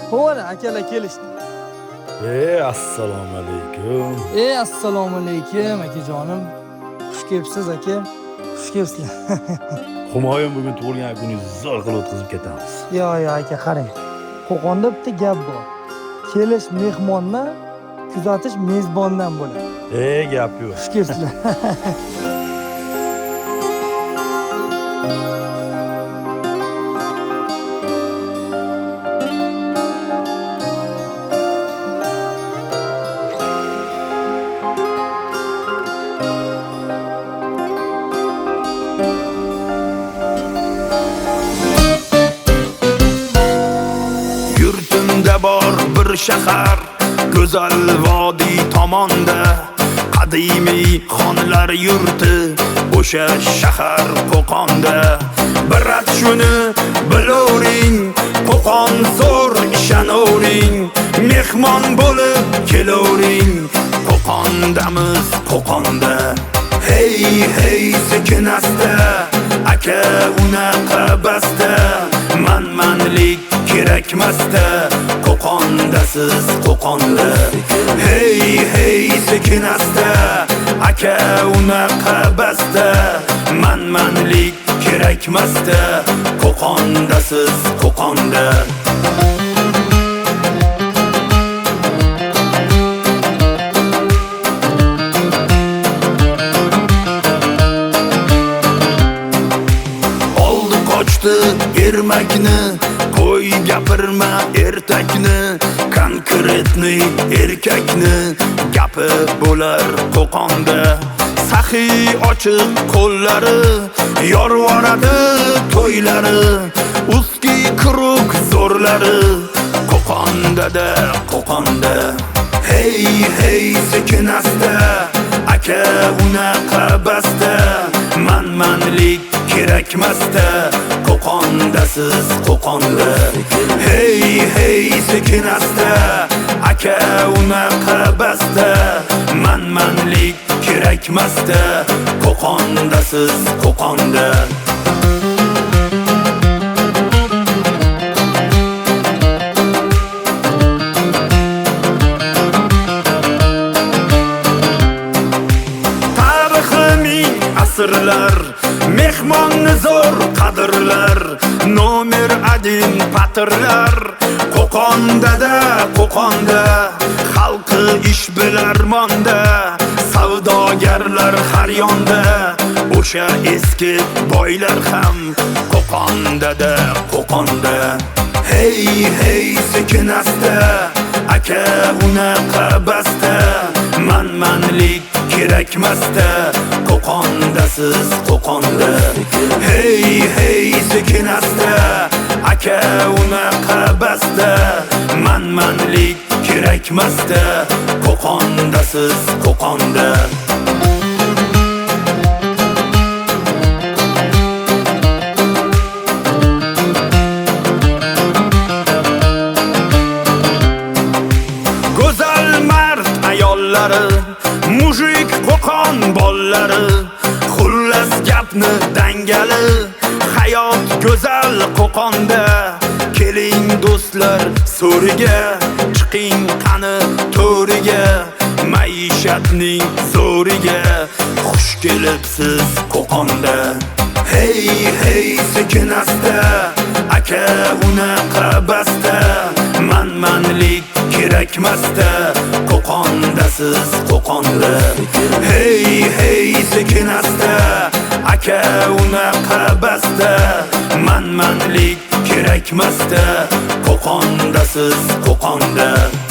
Ho'ra, akalar kelishdi. Assalomu alaykum. Assalomu alaykum akajonim. Xush kelibsiz aka. Xush kelibsizlar. Humoyun bugun tug'ilgan kuningizni zo'r qilib o'tkazib ketamiz. Yo aka, qarang. Qo'qonda bitta gap bor. Kelish mehmondan, kuzatish mezbondan bo'ladi. Gap yo'q. Xush kelibsizlar. Yurtimda bor bir shahar, go'zal vodiy tomonda, qadimiy xonlar yurti, o'sha shahar Qo'qonda. Birat shuni bilavering, Qo'qon zo'r ishonavering, mehmon bo'lib kelavering, Qo'qondamiz Qo'qonda. Hey hey sekin asta, aka unaqa basta, manlik kerakmasda, Qo'qondasiz Qo'qonda. Hey hey sekin asta, aka unaqa basta, manlik kerakmasda, Qo'qondasiz Qo'qonda. Ermakni, qo'y gapirma ertakni, konkretni erkakni, gapi bo'lar Qo'qonda. Saxiy ochiq qo'llari, yorvoradi to'ylari, uski quruq zo'rlari, Qo'qonda-da Qo'qonda. Hey hey sekin asta, aka unaqa basta, manlik kerakmasda, Qo'qondasiz Qo'qonda. Hey hey sekin asta, aka unaqa basta, manlik kerakmasda, Qo'qondasiz Qo'qonda. Asrlar mehmonni zo'r qadrlar, nomer 1 patirlar, Qo'qonda-da Qo'qonda, xalqi ish bilarmonda, savdogarlar har yonda, o'sha eski boylar ham Qo'qonda-da Qo'qonda. Hey hey sekin asta, aka unaqa basta, manlik kerakmasda, Qo'qondasiz Qo'qonda. Hey hey sekin asta, aka unaqa basta, manlik kerakmasda, Qo'qondasiz Qo'qonda. Go'zal mard ayollari, mujik Qo'qon bollari, xullas gapni dangali, hayot go'zal Qo'qonda. Keling do'stlar so'riga, chiqing qani to'riga, maishatning zo'riga, xush kelibsiz Qo'qonda. Hey hey sekin asta, aka unaqa basta, manlik kerakmasda, Qo'qondasiz Qo'qonda. Hey hey sekin asta, aka unaqa basta, manlik kerakmasda, Qo'qondasiz Qo'qonda.